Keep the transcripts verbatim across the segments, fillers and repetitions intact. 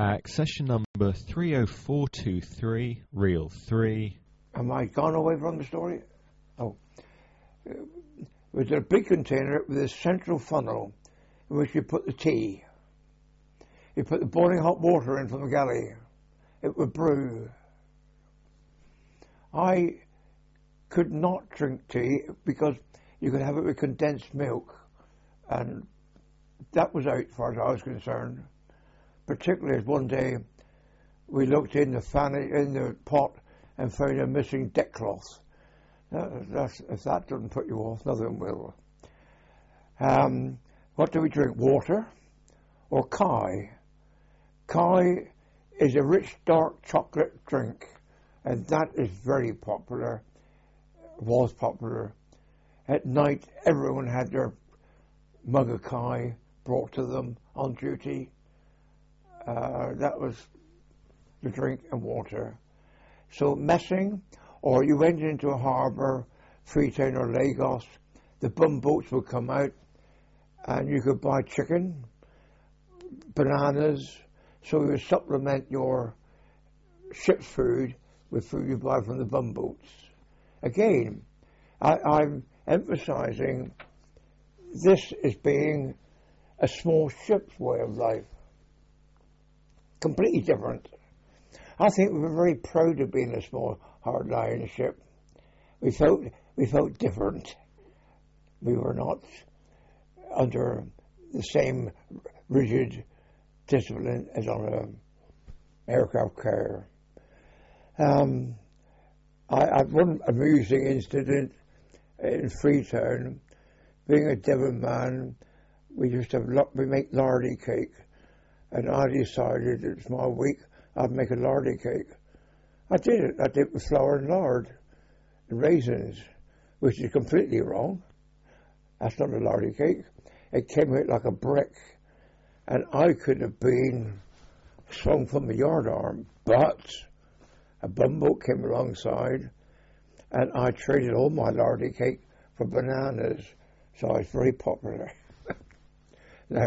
Accession number three oh four two three, reel three. Am I gone away from the story? Oh. It was a big container with a central funnel in which you put the tea. You put the boiling hot water in from the galley. It would brew. I could not drink tea because you could have it with condensed milk, and that was out as far as I was concerned. Particularly as one day we looked in the fan in the pot and found a missing deck cloth. That, that's, if that doesn't put you off, nothing will. Um, what do we drink? Water or Kai? Kai is a rich dark chocolate drink, and that is very popular, was popular. At night everyone had their mug of Kai brought to them on duty. Uh, that was the drink and water. So messing, or you went into a harbour, Freetown or Lagos, the bumboats would come out and you could buy chicken, bananas, so you would supplement your ship's food with food you buy from the bumboats. Again, I, I'm emphasising this as being a small ship's way of life. Completely different. I think we were very proud of being a small hard-line ship. We felt we felt different. We were not under the same rigid discipline as on an aircraft carrier. Um, I had one amusing incident in Freetown. Being a Devon man, we used to have, we make lardy cake, and I decided it's my week, I'd make a lardy cake. I did it. I did it with flour and lard and raisins, which is completely wrong. That's not a lardy cake. It came out like a brick, and I could have been swung from the yardarm, but a bumboat came alongside, and I traded all my lardy cake for bananas, so I was very popular. Now,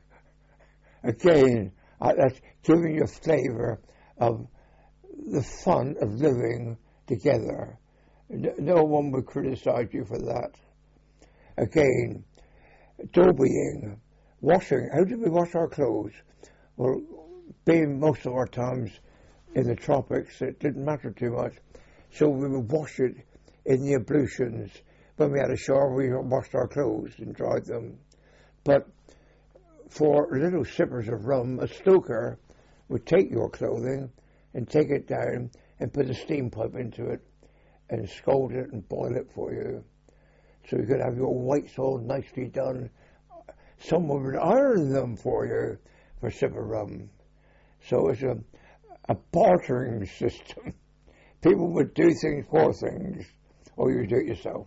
again, I, that's giving you a flavour of the fun of living together. No, no one would criticise you for that. Again, dobying, washing. How did we wash our clothes? Well, being most of our times in the tropics, it didn't matter too much. So we would wash it in the ablutions. When we had a shower, we washed our clothes and dried them. But for little sippers of rum, a stoker would take your clothing and take it down and put a steam pipe into it and scald it and boil it for you. So you could have your whites all nicely done. Someone would iron them for you for a sip of rum. So it's a, a bartering system. People would do things for things, or you do it yourself.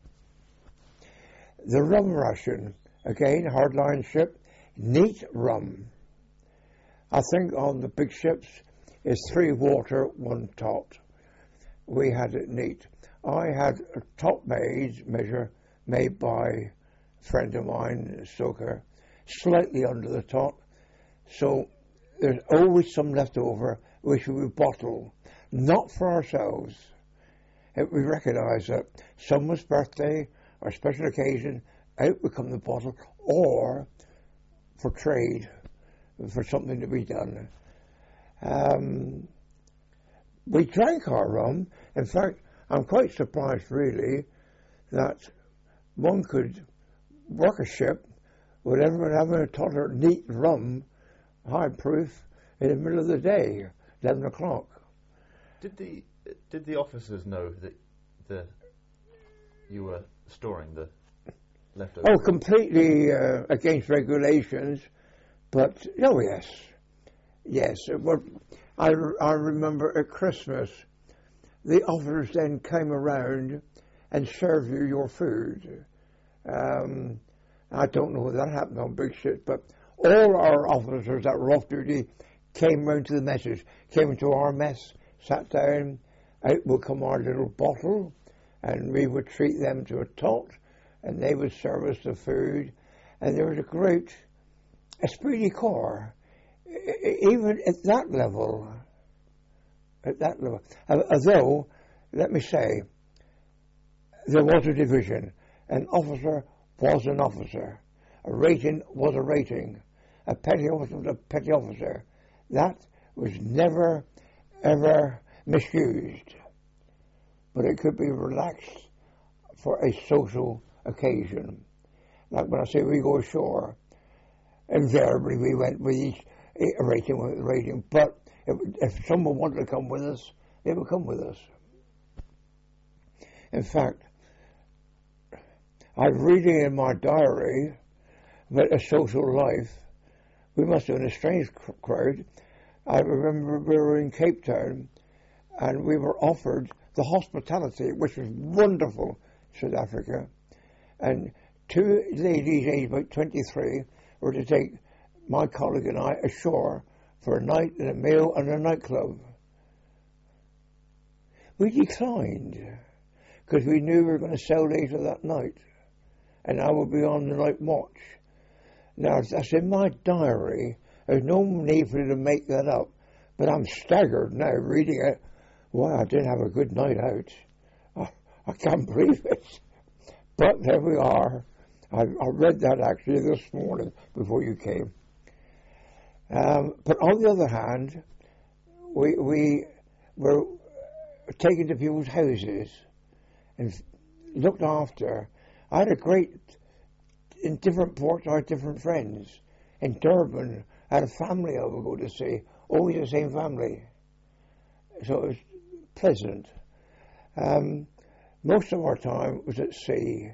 The rum ration, again, hardline ship, neat rum. I think on the big ships is three water, one tot. We had it neat. I had a top made measure made by a friend of mine, a stoker, slightly under the top. So there's always some left over which we would bottle, not for ourselves. If we recognise that someone's birthday or special occasion, out would come the bottle, or for trade, for something to be done. Um, we drank our rum. In fact, I'm quite surprised really that one could work a ship with everyone having a total neat rum, high proof, in the middle of the day, eleven o'clock. Did the did the officers know that the you were storing the leftovers? Oh, completely uh, against regulations, but oh yes, yes. What I I remember at Christmas, the officers then came around and served you your food. Um, I don't know if that happened on big ships, but all our officers that were off duty came round to the messes, came into our mess, sat down, out would come our little bottle, and we would treat them to a tot, and they would serve us the food, and there was a great esprit de corps even at that level, at that level, although, let me say, there was a division. An officer was an officer. A rating was a rating. A petty officer was a petty officer. That was never, ever misused. But it could be relaxed for a social occasion. Like when I say we go ashore, invariably we went with each rating with rating. But if, if someone wanted to come with us, they would come with us. In fact, I'm reading in my diary about a social life. We must have been a strange crowd. I remember we were in Cape Town and we were offered the hospitality, which was wonderful, South Africa. And two ladies aged about twenty-three were to take my colleague and I ashore for a night in a meal and a nightclub. We declined because we knew we were going to sail later that night and I would be on the night watch. Now, that's in my diary. There's no need for you to make that up. But I'm staggered now reading it. Why, I didn't have a good night out. I, I can't believe it. But there we are. I, I read that actually this morning before you came. Um, but on the other hand, we, we were taken to people's houses and looked after. I had a great... In different ports, I had different friends. In Durban, I had a family I would go to see, always the same family. So it was pleasant. Um, most of our time was at sea.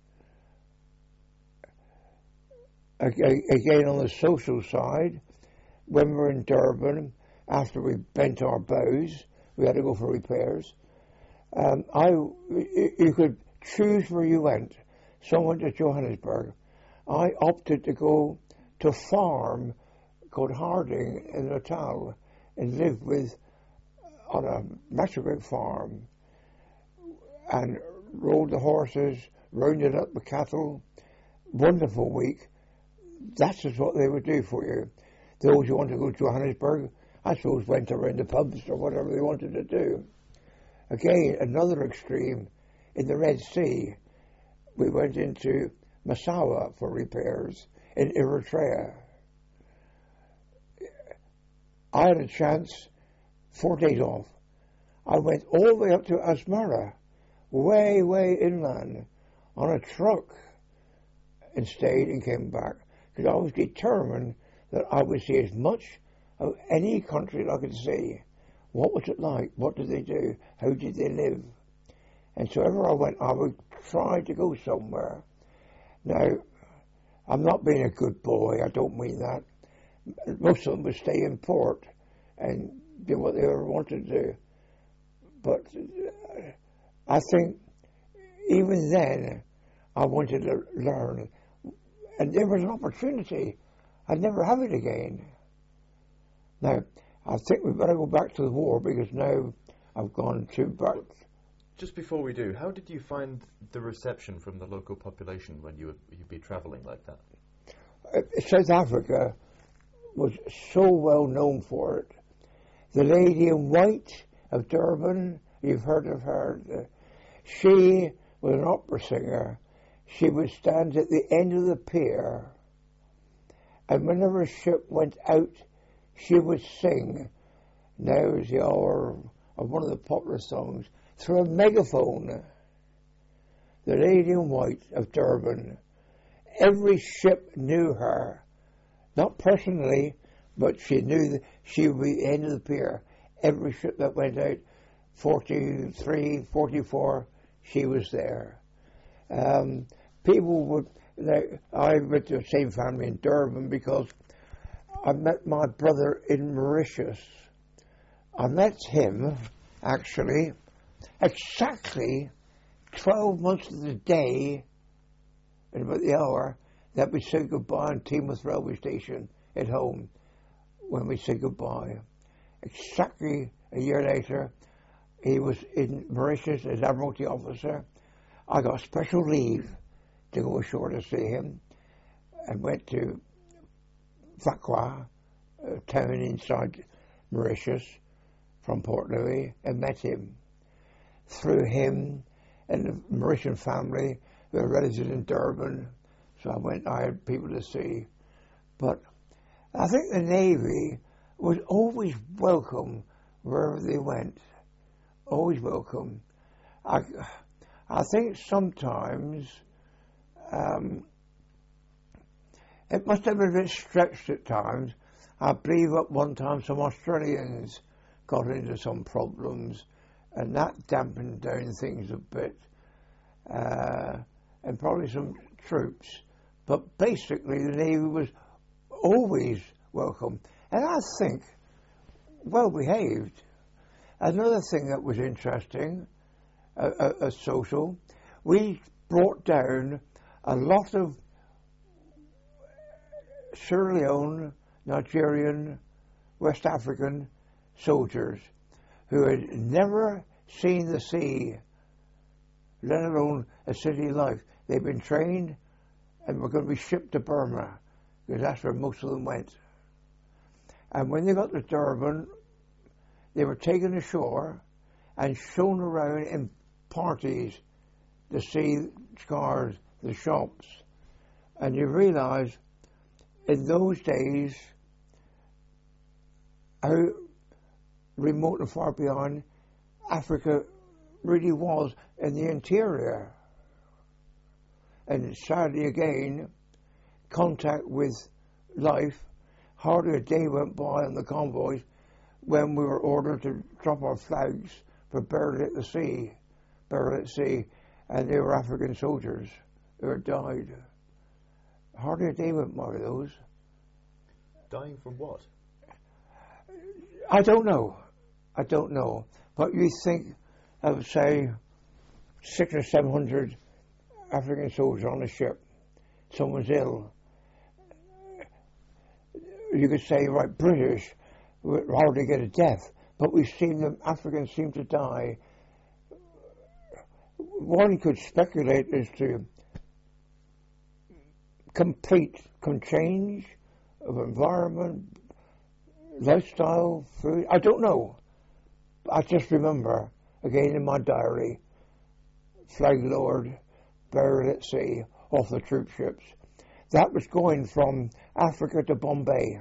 Again, on the social side, when we were in Durban, after we bent our bows, we had to go for repairs. Um, I, you could choose where you went. Some went to Johannesburg. I opted to go to a farm called Harding in Natal and live with on a massacre farm and rode the horses, rounded up the cattle. Wonderful week. That's just what they would do for you. Those who wanted to go to Johannesburg, I suppose, went around the pubs or whatever they wanted to do. Again, another extreme, in the Red Sea, we went into Massawa for repairs in Eritrea. I had a chance, four days off. I went all the way up to Asmara, way, way inland, on a truck, and stayed and came back. Because I was determined that I would see as much of any country that I could see. What was it like? What did they do? How did they live? And so wherever I went, I would try to go somewhere. Now, I'm not being a good boy, I don't mean that. Most of them would stay in port and do what they ever wanted to do. But uh, I think even then, I wanted to learn. And there was an opportunity. I'd never have it again. Now, I think we better go back to the war because now I've gone too back. Just before we do, how did you find the reception from the local population when you would you'd be travelling like that? Uh, South Africa was so well known for it. The lady in white of Durban, you've heard of her. Uh, she was an opera singer. She would stand at the end of the pier, and whenever a ship went out, she would sing "Now is the Hour" of one of the popular songs through a megaphone. The lady in white of Durban. Every ship knew her, not personally, but she knew that she would be at the end of the pier. Every ship that went out, forty-three, forty-four, she was there. Um, people would, like, I went to the same family in Durban because I met my brother in Mauritius. I met him, actually, exactly twelve months of the day, and about the hour, that we said goodbye on Teignmouth railway station at home, when we said goodbye. Exactly a year later, he was in Mauritius as Admiralty officer. I got special leave to go ashore to see him and went to Vakwa a town inside Mauritius from Port Louis and met him. Through him and the Mauritian family, they were resident in Durban, so I went, I had people to see. But I think the Navy was always welcome wherever they went, always welcome. I, I think sometimes um, it must have been a bit stretched at times. I believe at one time some Australians got into some problems, and that dampened down things a bit, uh, and probably some troops. But basically the Navy was always welcome, and I think well behaved. Another thing that was interesting, uh, uh, uh, social, we brought down a lot of Sierra Leone, Nigerian, West African soldiers who had never seen the sea, let alone a city life. They'd been trained and were going to be shipped to Burma, because that's where most of them went. And when they got to Durban, they were taken ashore and shown around in parties to see cars, the shops. And you realise in those days how remote and far beyond Africa really was in the interior. And sadly again, contact with life, hardly a day went by on the convoys when we were ordered to drop our flags for buried at the sea, buried at sea, and they were African soldiers who had died. Hardly a day went by with those. Dying from what? I don't know. I don't know. But you think of, say, six or seven hundred African soldiers on a ship. Someone's ill. You could say, right, British would hardly get a death, but we've seen them, Africans seem to die. One could speculate as to complete change of environment, lifestyle, food. I don't know. I just remember, again in my diary, flag lowered, buried at sea, off the troop ships. That was going from Africa to Bombay.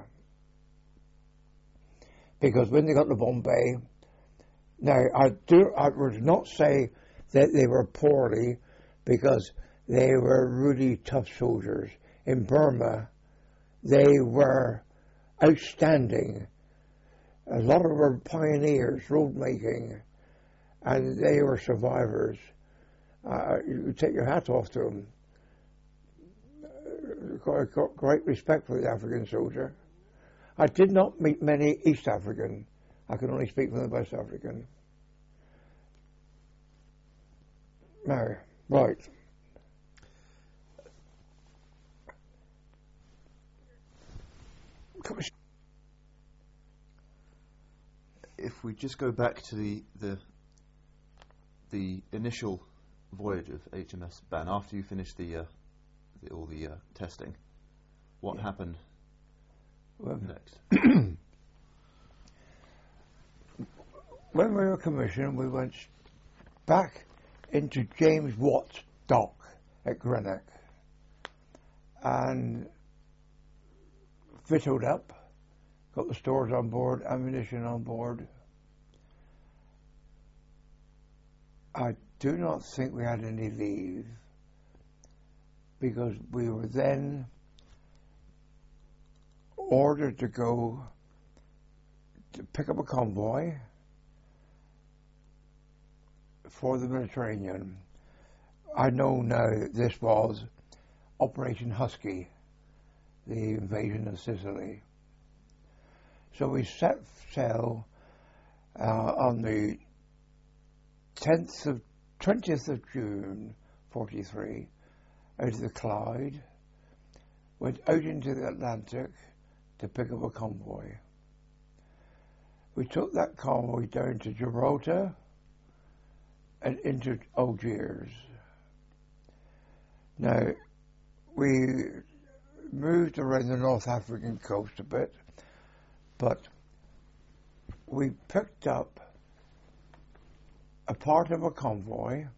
Because when they got to Bombay, now I do I would not say that they were poorly, because they were really tough soldiers. In Burma, they were outstanding. A lot of them were pioneers, road making, and they were survivors. Uh, you take your hat off to them. Got, got great respect for the African soldier. I did not meet many East African. I can only speak for the West African. Now, right. If we just go back to the the, the initial voyage of H M S Ban, after you finished the, uh, the all the uh, testing, what yeah. happened well, next? When we were commissioned, we went back into James Watt's dock at Greenock and victualled up, got the stores on board, ammunition on board. I do not think we had any leave, because we were then ordered to go to pick up a convoy for the Mediterranean. I know now that this was Operation Husky, the invasion of Sicily. So we set sail uh, on the tenth of twentieth of June, forty-three, out of the Clyde, went out into the Atlantic to pick up a convoy. We took that convoy down to Gibraltar and into Algiers. Now, we moved around the North African coast a bit, But we picked up a part of a convoy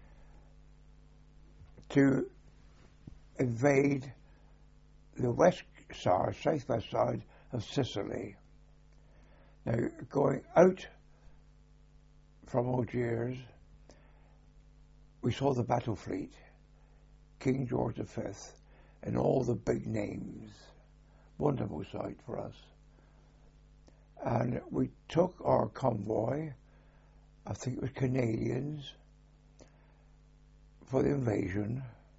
to invade the west side, southwest side of Sicily. Now, going out from Algiers, we saw the battle fleet, King George the Fifth, and all the big names. Wonderful sight for us. And we took our convoy, I think it was Canadians, for the invasion.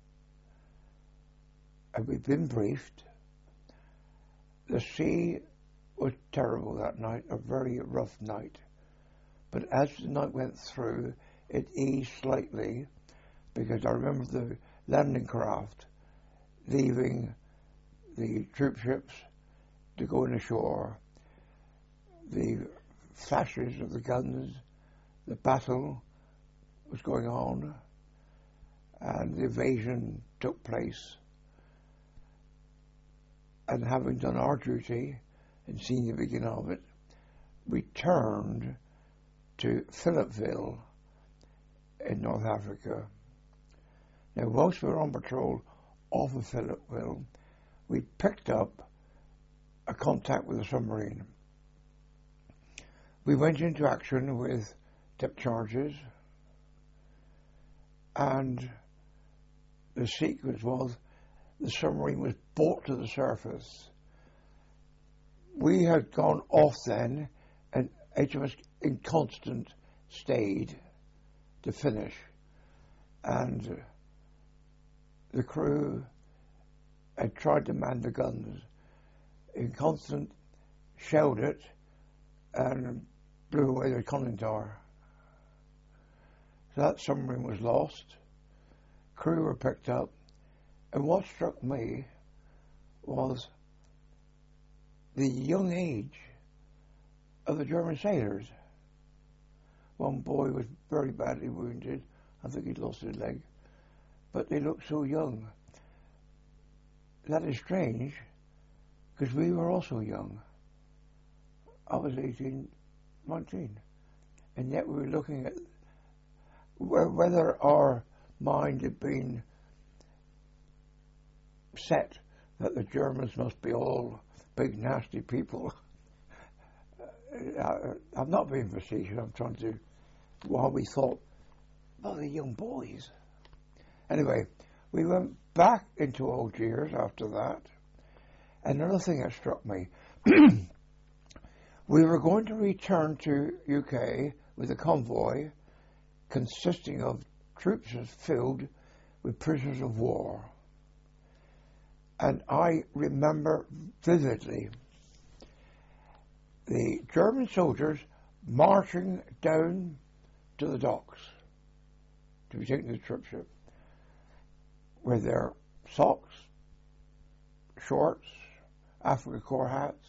And we'd been briefed. The sea was terrible that night, a very rough night. But as the night went through, it eased slightly, because I remember the landing craft leaving the troop ships to go in ashore. The flashes of the guns, the battle was going on, and the invasion took place. And having done our duty and seen the beginning of it, we turned to Philippeville in North Africa. Now, whilst we were on patrol off of Philippeville, we picked up a contact with a submarine. We went into action with depth charges, and the sequence was the submarine was brought to the surface. We had gone off then, and H M S Inconstant stayed to finish, and the crew had tried to man the guns. Inconstant shelled it and blew away the conning tower. So that submarine was lost. Crew were picked up, and what struck me was the young age of the German sailors. One boy was very badly wounded. I think he'd lost his leg. But they looked so young. That is strange, because we were also young. I was eighteen, nineteen. And yet we were looking at whether our mind had been set that the Germans must be all big, nasty people. I, I'm not being facetious. I'm trying to, while we thought, well, they're young boys. Anyway, we went back into Algiers after that. Another thing that struck me, we were going to return to U K with a convoy consisting of troops filled with prisoners of war. And I remember vividly the German soldiers marching down to the docks to be taken to the troopship with their socks, shorts, Africa Corps hats,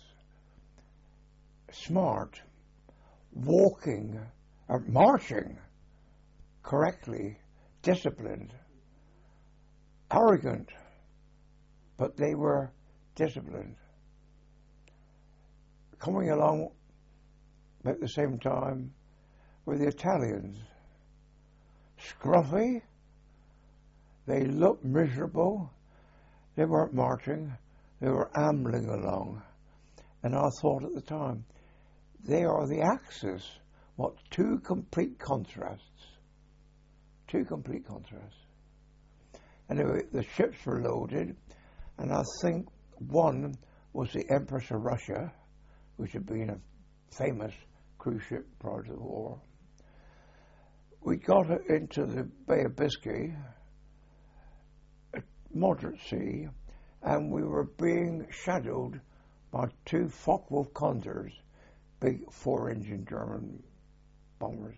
smart, walking, or marching correctly, disciplined, arrogant, but they were disciplined. Coming along at the same time were the Italians. Scruffy, they looked miserable, they weren't marching, they were ambling along. And I thought at the time, they are the Axis. What two complete contrasts. Two complete contrasts. Anyway, the ships were loaded, and I think one was the Empress of Russia, which had been a famous cruise ship prior to the war. We got into the Bay of Biscay, a moderate sea, and we were being shadowed by two Focke-Wulf Condors, big four-engine German bombers,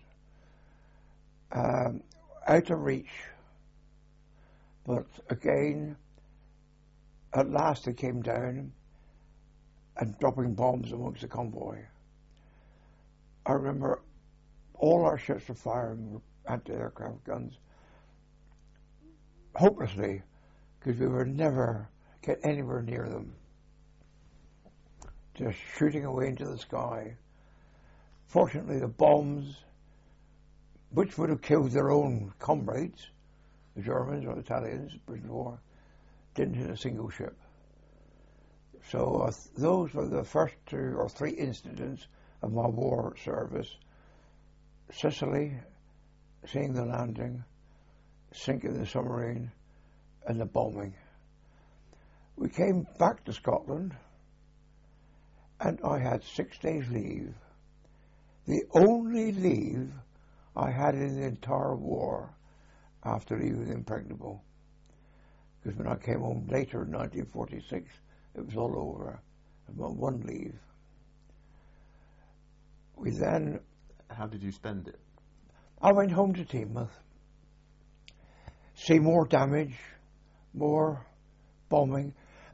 um, out of reach. But again, at last they came down and dropping bombs amongst the convoy. I remember all our ships were firing anti-aircraft guns hopelessly, because we would never get anywhere near them. just shooting away into the sky. Fortunately, the bombs, which would have killed their own comrades, the Germans or Italians, British War, didn't hit a single ship. So uh, those were the first two or three incidents of my war service. Sicily, seeing the landing, sinking the submarine, and the bombing. We came back to Scotland, and I had six days leave. The only leave I had in the entire war after leaving Impregnable. Because when I came home later in nineteen forty-six, it was all over. I had one leave. We then... How did you spend it? I went home to Teignmouth. See more damage, more bombing.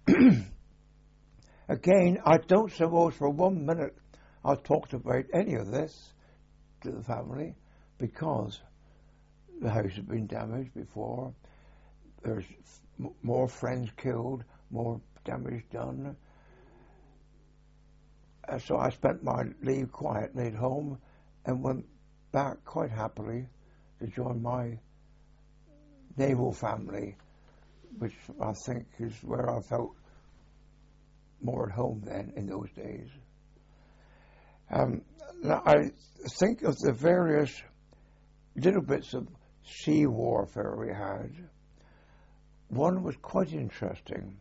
Again, I don't suppose for one minute I talked about any of this to the family, because the house had been damaged before. There's f- more friends killed, more damage done. Uh, so I spent my leave quietly at home and went back quite happily to join my naval family, which I think is where I felt more at home then in those days. Um, now I think of the various little bits of sea warfare we had. One was quite interesting.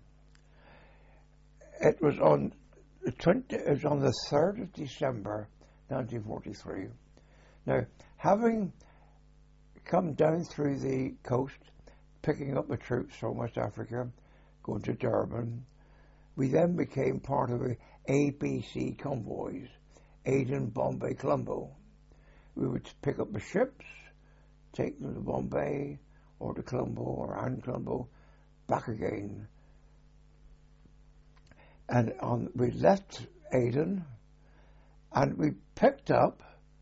It was on the twenty. It was on the third of December, nineteen forty-three. Now, having come down through the coast, picking up the troops from West Africa, going to Durban, we then became part of the A B C convoys, Aden, Bombay, Colombo. We would pick up the ships, take them to Bombay or to Colombo or Anne Colombo, back again. And on, we left Aden and we picked up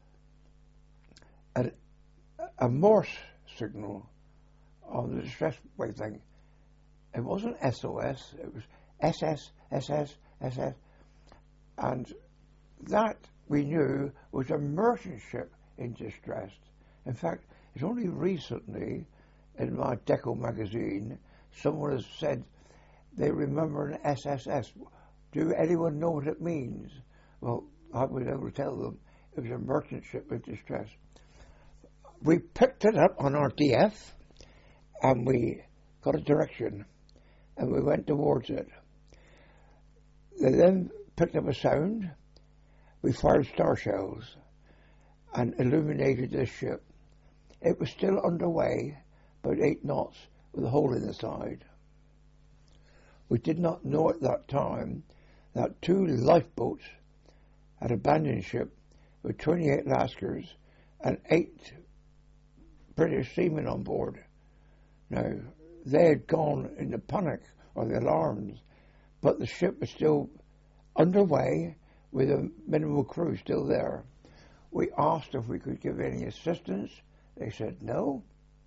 a, a Morse signal on the distress wave thing. It wasn't S O S, it was S S, S S, S S. And that we knew was a merchant ship in distress. In fact, it's only recently in my Deco magazine someone has said they remember an S S S. Do anyone know what it means? Well, I was able to tell them it was a merchant ship in distress. We picked it up on our D F and we got a direction and we went towards it. They then picked up a sound. We fired star shells and illuminated this ship. It was still underway, about eight knots, with a hole in the side. We did not know at that time that two lifeboats had abandoned ship with twenty-eight Lascars and eight British seamen on board. Now, they had gone into panic or the alarms, but the ship was still underway with a minimal crew still there. We asked if we could give any assistance. They said no.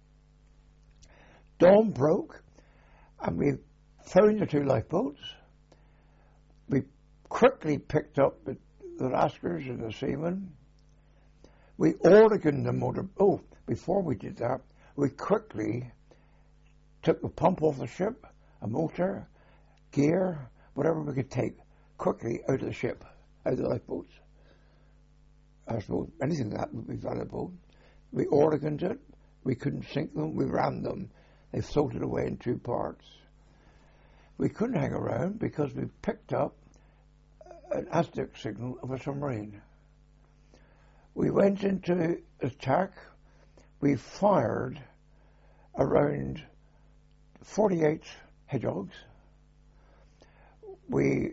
Dawn broke and we found the two lifeboats. We quickly picked up the, the Lascars and the seamen. We Oregoned the motor. Oh, before we did that, we quickly took the pump off the ship, a motor, gear, whatever we could take, quickly out of the ship, out of the lifeboats. I suppose anything like that would be valuable. We Oregoned it. We couldn't sink them. We ran them. They floated away in two parts. We couldn't hang around because we picked up an Aztec signal of a submarine. We went into attack. We fired around forty-eight Hedgehogs. We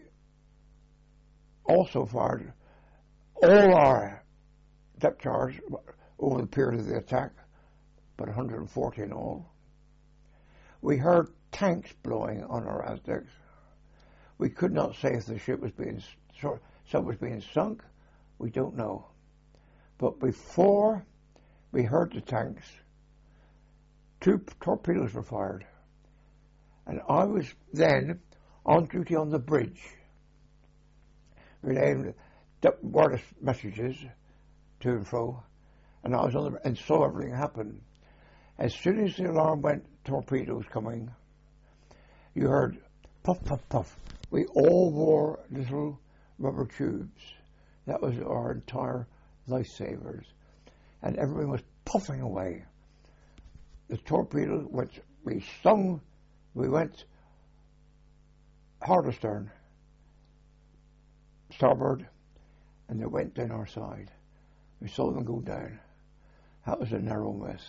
also fired all our depth charge over the period of the attack, about one hundred forty in all. We heard tanks blowing on our Aztecs. We could not say if the ship was being some was being sunk. We don't know. But before we heard the tanks, two torpedoes were fired. And I was then on duty on the bridge. relaying the wireless messages to and fro, and I was on the, and saw everything happen. As soon as the alarm went, torpedoes coming, you heard puff, puff, puff. We all wore little rubber tubes. That was our entire lifesavers. And everyone was puffing away. The torpedoes went, we stung, we went hard astern, starboard, and they went down our side. We saw them go down. That was a narrow miss.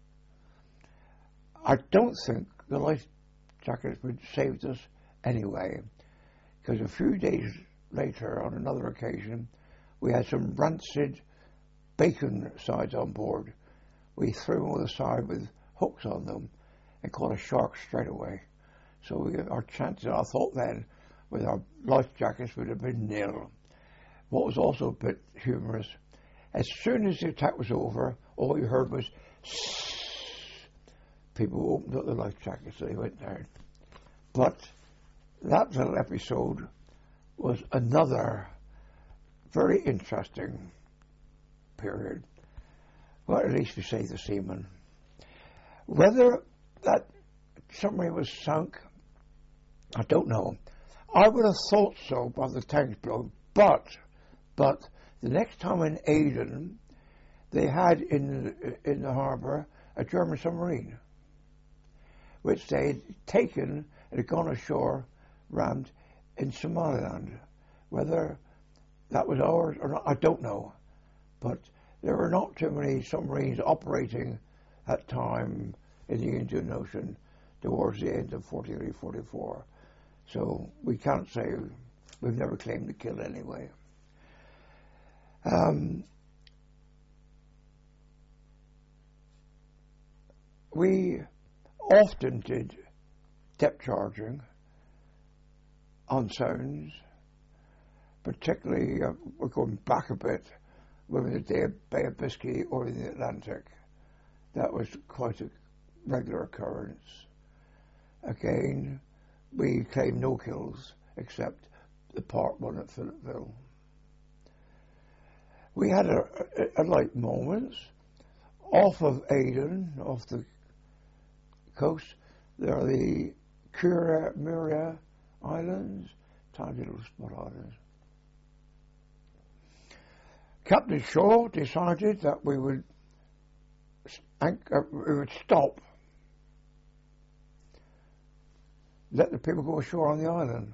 I don't think the life jackets would saved us anyway, because a few days later, on another occasion, we had some rancid bacon sides on board. We threw them over the side with hooks on them and caught a shark straight away. So we, our chances, I thought then, with our life jackets would have been nil. What was also a bit humorous, as soon as the attack was over, all you heard was sss. People opened up the life jackets, so they went down. But that little episode was another very interesting period. Well, at least we saved the seamen. Whether that submarine was sunk, I don't know. I would have thought so by the tanks blown, but, but the next time in Aden, they had in, in the harbour a German submarine, which they had taken and had gone ashore, rammed in Somaliland. Whether that was ours or not, I don't know. But there were not too many submarines operating at time in the Indian Ocean towards the end of forty-three, forty-four. So we can't say, we've never claimed to kill anyway. Um, we often did depth charging on sounds, particularly, uh, we're going back a bit, when we did Bay of Biscay or in the Atlantic. That was quite a regular occurrence. Again, we claimed no kills except the part one at Philippeville. We had a, a, a light moments off of Aden, off the coast. There are the Kura Muria Islands, tiny little spot islands. Captain Shaw decided that we would anchor, we would stop, let the people go ashore on the island.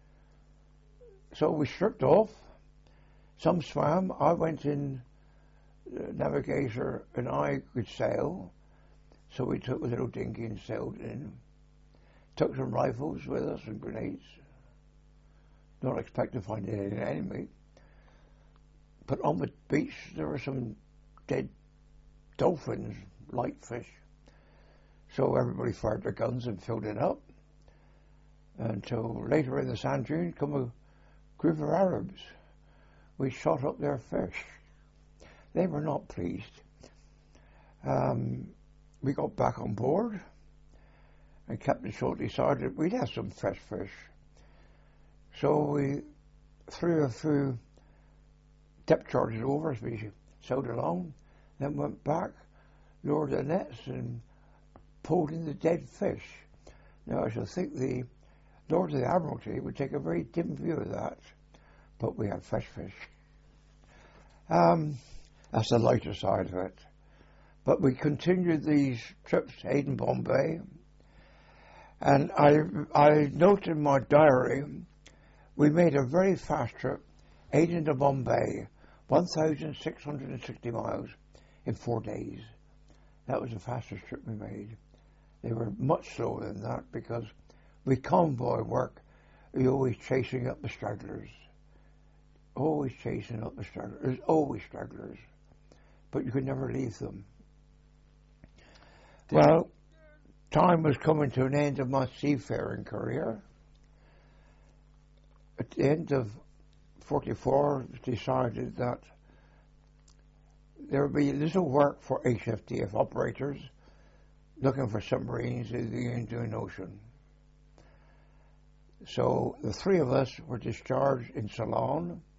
So we stripped off. Some swam. I went in the navigator and I could sail. So we took a little dinghy and sailed in. Took some rifles with us and grenades. Don't expect to find any enemy. But on the beach there were some dead dolphins, light fish. So everybody fired their guns and filled it up. Until later in the sand dune come a group of Arabs. We shot up their fish. They were not pleased. Um, we got back on board and Captain Shaw decided we'd have some fresh fish. So we threw a few depth charges over as we sailed along, then went back, lowered the nets and pulled in the dead fish. Now I should think the Lords of the Admiralty would take a very dim view of that, but we had fresh fish. Um, that's the lighter side of it. But we continued these trips to Aden, Bombay, and I, I note in my diary, we made a very fast trip, Aden to Bombay, one thousand six hundred sixty miles in four days. That was the fastest trip we made. They were much slower than that because with convoy work, you're always chasing up the stragglers. Always chasing up the stragglers. There's always stragglers. But you could never leave them. Did well, time was coming to an end of my seafaring career. At the end of forty-four, it was decided that there would be little work for H F D F operators looking for submarines in the Indian Ocean. So the three of us were discharged in Ceylon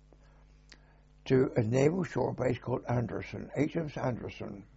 to a naval shore base called Anderson, H M S Anderson.